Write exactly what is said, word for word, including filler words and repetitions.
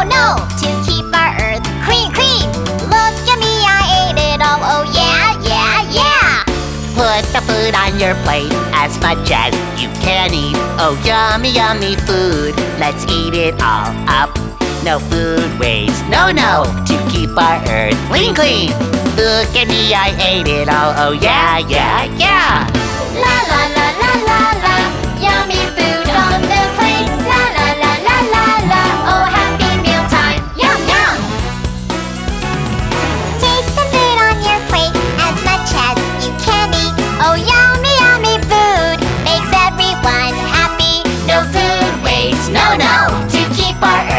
no, no, to keep our earth clean, clean. Look at me, I ate it all, oh yeah, yeah, yeah. Put the food on your plate as much as you can eat. Oh, yummy, yummy food. Let's eat it all up. No food waste, no, no, to keep our earth clean, clean. Look at me, I ate it all. Oh, yeah, yeah, yeah. La la la la la la, yummy food on the plate. La la la la la la, oh happy meal time. Yum yum. Take the food on your plate as much as you can eat. Oh yummy yummy food makes everyone happy. No food waste, no no, to keep our